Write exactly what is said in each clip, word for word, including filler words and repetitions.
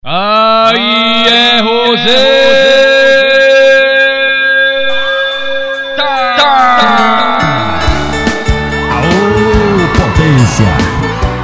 Aí é Rosê! Tá, tá. Aô, potência!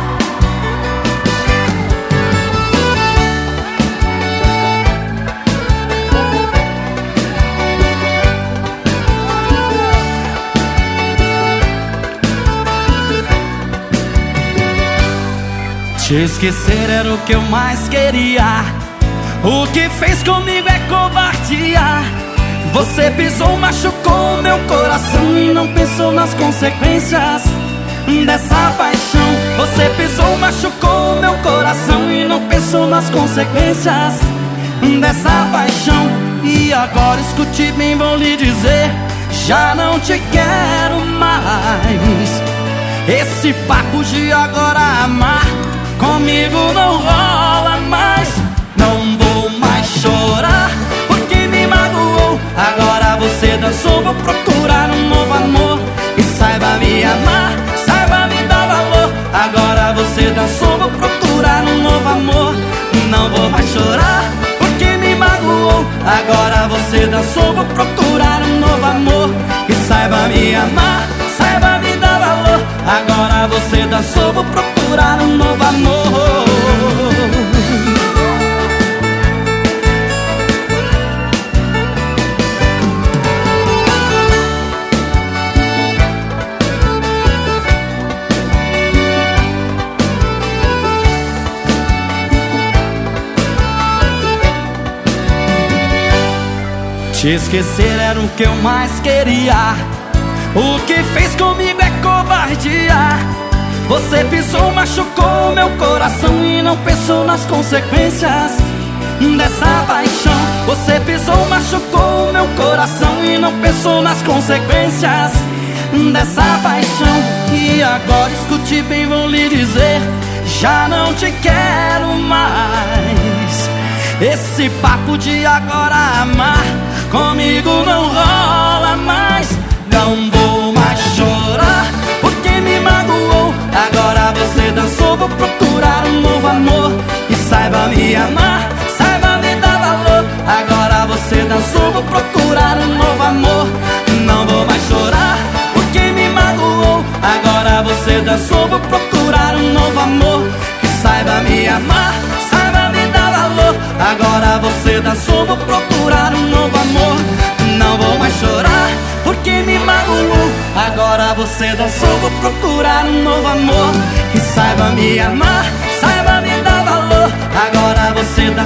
Te esquecer era o que eu mais queria. O que fez comigo é covardia. Você pisou, machucou meu coração e não pensou nas consequências dessa paixão. Você pisou, machucou meu coração e não pensou nas consequências dessa paixão. E agora escute bem, vou lhe dizer, já não te quero mais. Esse papo de agora amar comigo não rola mais. Não vou mais chorar porque me magoou. Agora você dançou, vou procurar um novo amor. E saiba me amar, saiba me dar valor. Agora você dançou, vou procurar um novo amor. Não vou mais chorar porque me magoou. Agora você dançou, vou procurar um novo amor. E saiba me amar, saiba me dar valor. Agora você dançou, vou procurar um novo amor. Te esquecer era o que eu mais queria. O que fez comigo é covardia. Você pisou, machucou meu coração e não pensou nas consequências dessa paixão. Você pisou, machucou meu coração e não pensou nas consequências dessa paixão. E agora escute bem, vou lhe dizer, já não te quero mais. Esse papo de agora amar comigo não rola mais. Não vou mais chorar porque me magoou. Agora você dançou, vou procurar um novo amor. E saiba me amar, saiba me dar valor. Agora você dançou, vou procurar um novo amor. Não vou mais chorar porque me magoou. Agora você dançou, vou procurar um novo amor. E saiba me amar, saiba me dar valor. Agora você dançou, vou procurar um novo amor. Não vou mais chorar porque me magoou. Agora você dançou, vou procurar um novo amor. Que saiba me amar, saiba me dar valor. Agora você